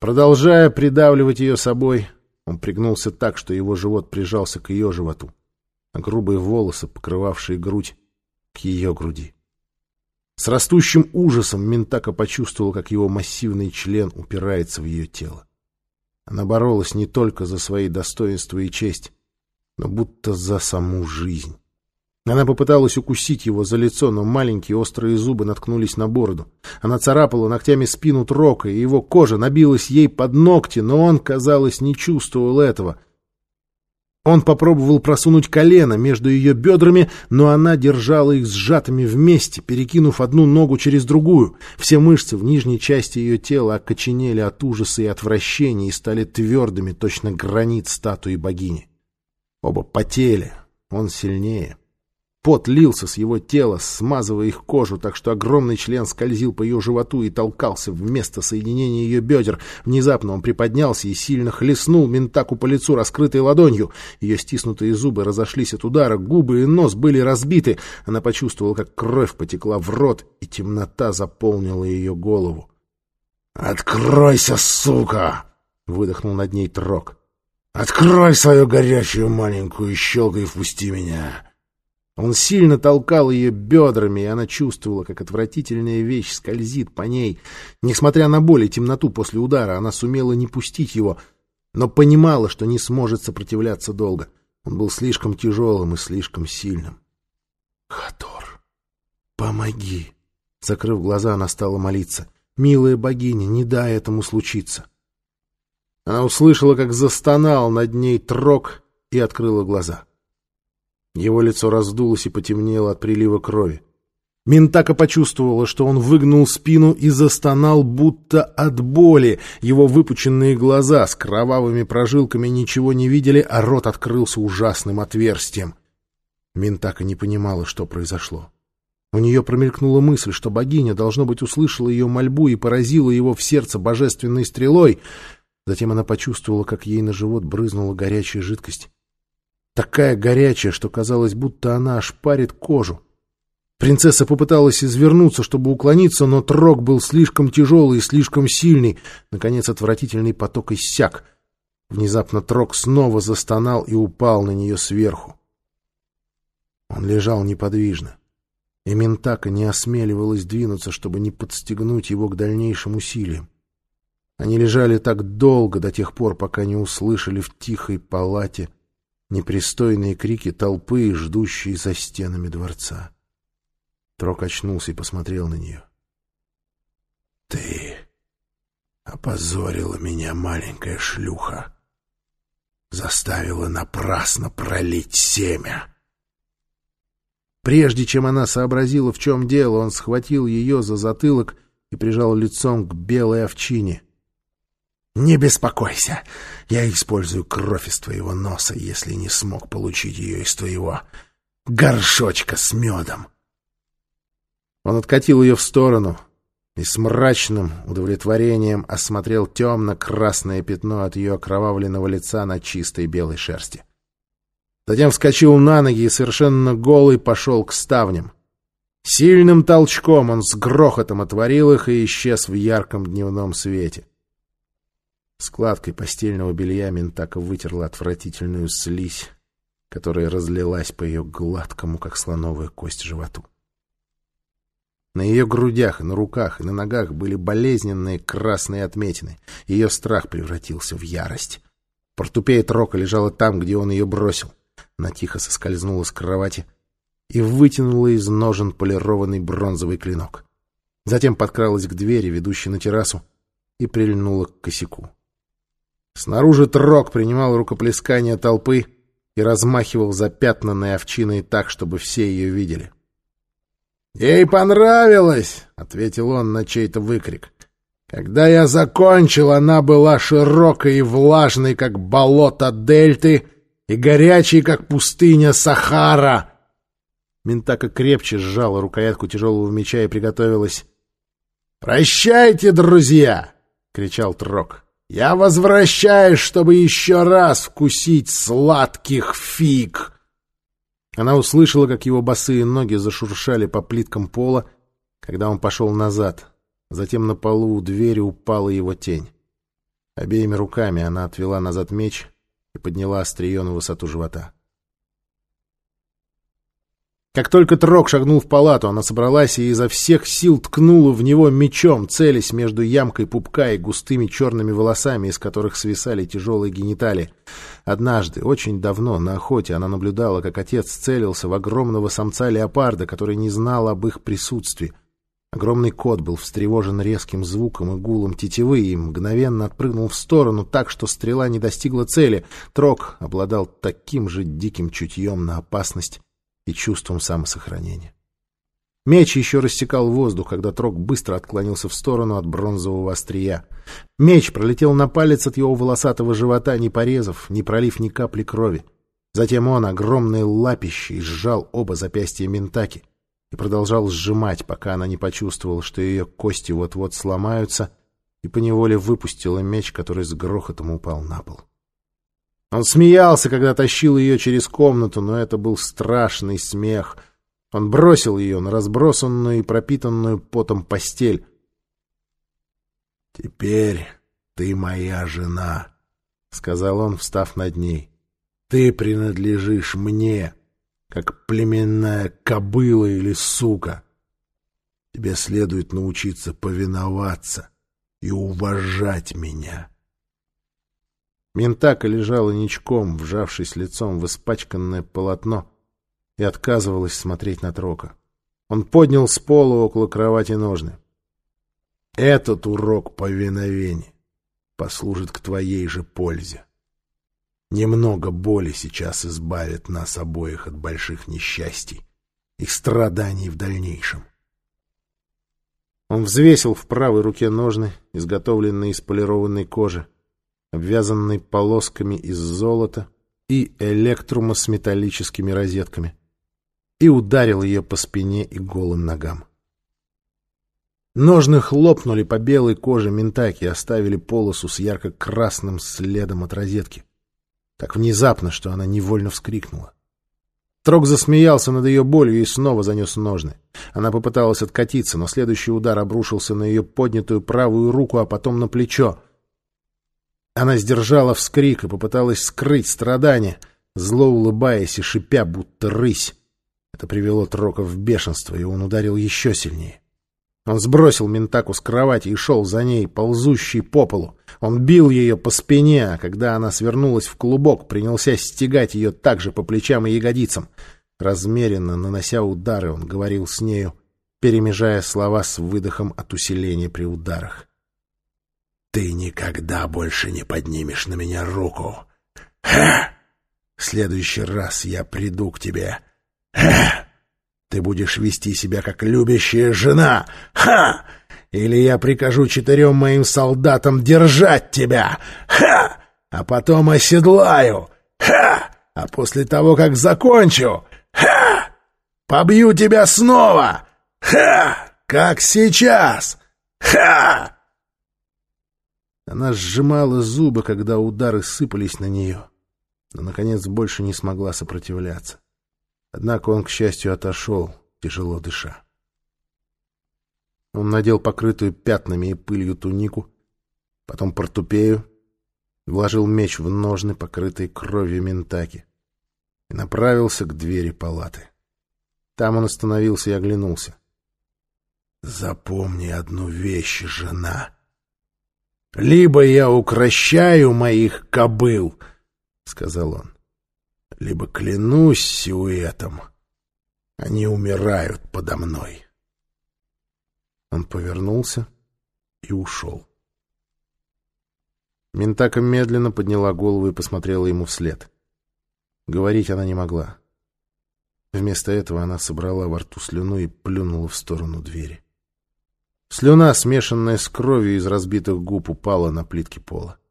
Продолжая придавливать ее собой, он пригнулся так, что его живот прижался к ее животу, а грубые волосы, покрывавшие грудь, к ее груди. С растущим ужасом Минтака почувствовал, как его массивный член упирается в ее тело. Она боролась не только за свои достоинства и честь, но будто за саму жизнь. Она попыталась укусить его за лицо, но маленькие острые зубы наткнулись на бороду. Она царапала ногтями спину Трока, и его кожа набилась ей под ногти, но он, казалось, не чувствовал этого. Он попробовал просунуть колено между ее бедрами, но она держала их сжатыми вместе, перекинув одну ногу через другую. Все мышцы в нижней части ее тела окоченели от ужаса и отвращения и стали твердыми, точно гранит статуи богини. Оба потели, он сильнее. Пот лился с его тела, смазывая их кожу, так что огромный член скользил по ее животу и толкался в место соединения ее бедер. Внезапно он приподнялся и сильно хлестнул Минтаку по лицу раскрытой ладонью. Ее стиснутые зубы разошлись от удара, губы и нос были разбиты. Она почувствовала, как кровь потекла в рот, и темнота заполнила ее голову. «Откройся, сука!» — выдохнул над ней Трок. «Открой свою горячую маленькую щелку и впусти меня!» Он сильно толкал ее бедрами, и она чувствовала, как отвратительная вещь скользит по ней. Несмотря на боль и темноту после удара, она сумела не пустить его, но понимала, что не сможет сопротивляться долго. Он был слишком тяжелым и слишком сильным. «Хатор, помоги!» Закрыв глаза, она стала молиться. «Милая богиня, не дай этому случиться!» Она услышала, как застонал над ней Трок, и открыла глаза. Его лицо раздулось и потемнело от прилива крови. Минтака почувствовала, что он выгнул спину и застонал, будто от боли. Его выпученные глаза с кровавыми прожилками ничего не видели, а рот открылся ужасным отверстием. Минтака не понимала, что произошло. У нее промелькнула мысль, что богиня, должно быть, услышала ее мольбу и поразила его в сердце божественной стрелой. Затем она почувствовала, как ей на живот брызнула горячая жидкость. Такая горячая, что казалось, будто она ошпарит кожу. Принцесса попыталась извернуться, чтобы уклониться, но Трок был слишком тяжелый и слишком сильный. Наконец отвратительный поток иссяк. Внезапно Трок снова застонал и упал на нее сверху. Он лежал неподвижно, и Минтака не осмеливалась двинуться, чтобы не подстегнуть его к дальнейшим усилиям. Они лежали так долго, до тех пор, пока не услышали в тихой палате непристойные крики толпы, ждущей за стенами дворца. Трок очнулся и посмотрел на нее. «Ты опозорила меня, маленькая шлюха. Заставила напрасно пролить семя». Прежде чем она сообразила, в чем дело, он схватил ее за затылок и прижал лицом к белой овчине. «Не беспокойся, я использую кровь из твоего носа, если не смог получить ее из твоего горшочка с медом». Он откатил ее в сторону и с мрачным удовлетворением осмотрел темно-красное пятно от ее окровавленного лица на чистой белой шерсти. Затем вскочил на ноги и совершенно голый пошел к ставням. Сильным толчком он с грохотом отворил их и исчез в ярком дневном свете. Складкой постельного белья Минтака вытерла отвратительную слизь, которая разлилась по ее гладкому, как слоновая кость, животу. На ее грудях, и на руках, и на ногах были болезненные красные отметины. Ее страх превратился в ярость. Портупея Трока лежала там, где он ее бросил. Она тихо соскользнула с кровати и вытянула из ножен полированный бронзовый клинок. Затем подкралась к двери, ведущей на террасу, и прильнула к косяку. Снаружи Трок принимал рукоплескание толпы и размахивал запятнанной овчиной так, чтобы все ее видели. «Ей понравилось!» — ответил он на чей-то выкрик. «Когда я закончил, она была широкой и влажной, как болото Дельты, и горячей, как пустыня Сахара!» Минтака крепче сжала рукоятку тяжелого меча и приготовилась. «Прощайте, друзья!» — кричал Трок. «Я возвращаюсь, чтобы еще раз вкусить сладких фиг!» Она услышала, как его босые ноги зашуршали по плиткам пола, когда он пошел назад. Затем на полу у двери упала его тень. Обеими руками она отвела назад меч и подняла острие на высоту живота. Как только Трог шагнул в палату, она собралась и изо всех сил ткнула в него мечом, целясь между ямкой пупка и густыми черными волосами, из которых свисали тяжелые гениталии. Однажды, очень давно, на охоте она наблюдала, как отец целился в огромного самца леопарда, который не знал об их присутствии. Огромный кот был встревожен резким звуком и гулом тетивы и мгновенно отпрыгнул в сторону так, что стрела не достигла цели. Трог обладал таким же диким чутьем на опасность и чувством самосохранения. Меч еще рассекал воздух, когда Трог быстро отклонился в сторону от бронзового острия. Меч пролетел на палец от его волосатого живота, не порезав, не пролив ни капли крови. Затем он огромной лапищей сжал оба запястья Ментаки и продолжал сжимать, пока она не почувствовала, что ее кости вот-вот сломаются, и поневоле выпустила меч, который с грохотом упал на пол. Он смеялся, когда тащил ее через комнату, но это был страшный смех. Он бросил ее на разбросанную и пропитанную потом постель. «Теперь ты моя жена», — сказал он, встав над ней. «Ты принадлежишь мне, как племенная кобыла или сука. Тебе следует научиться повиноваться и уважать меня». Ментака лежала ничком, вжавшись лицом в испачканное полотно, и отказывалась смотреть на Трока. Он поднял с пола около кровати ножны. «Этот урок повиновения послужит к твоей же пользе. Немного боли сейчас избавит нас обоих от больших несчастий и страданий в дальнейшем». Он взвесил в правой руке ножны, изготовленные из полированной кожи, обвязанной полосками из золота и электрума с металлическими розетками, и ударил ее по спине и голым ногам. Ножны хлопнули по белой коже Ментаки и оставили полосу с ярко-красным следом от розетки. Так внезапно, что она невольно вскрикнула. Трог засмеялся над ее болью и снова занес ножны. Она попыталась откатиться, но следующий удар обрушился на ее поднятую правую руку, а потом на плечо. Она сдержала вскрик и попыталась скрыть страдания, зло улыбаясь и шипя, будто рысь. Это привело Трока в бешенство, и он ударил еще сильнее. Он сбросил Ментаку с кровати и шел за ней, ползущей по полу. Он бил ее по спине, а когда она свернулась в клубок, принялся стегать ее также по плечам и ягодицам. Размеренно нанося удары, он говорил с нею, перемежая слова с выдохом от усиления при ударах. «Ты никогда больше не поднимешь на меня руку. Ха! В следующий раз я приду к тебе. Ха! Ты будешь вести себя как любящая жена. Ха! Или я прикажу 4 моим солдатам держать тебя. Ха! А потом оседлаю. Ха! А после того, как закончу, ха! Побью тебя снова. Ха! Как сейчас. Ха!» Она сжимала зубы, когда удары сыпались на нее, но, наконец, больше не смогла сопротивляться. Однако он, к счастью, отошел, тяжело дыша. Он надел покрытую пятнами и пылью тунику, потом портупею, вложил меч в ножны, покрытые кровью Ментаки, и направился к двери палаты. Там он остановился и оглянулся. «Запомни одну вещь, жена. Либо я укрощаю моих кобыл, — сказал он, — либо, клянусь силуэтом, они умирают подо мной». Он повернулся и ушел. Ментака медленно подняла голову и посмотрела ему вслед. Говорить она не могла. Вместо этого она собрала во рту слюну и плюнула в сторону двери. Слюна, смешанная с кровью из разбитых губ, упала на плитки пола.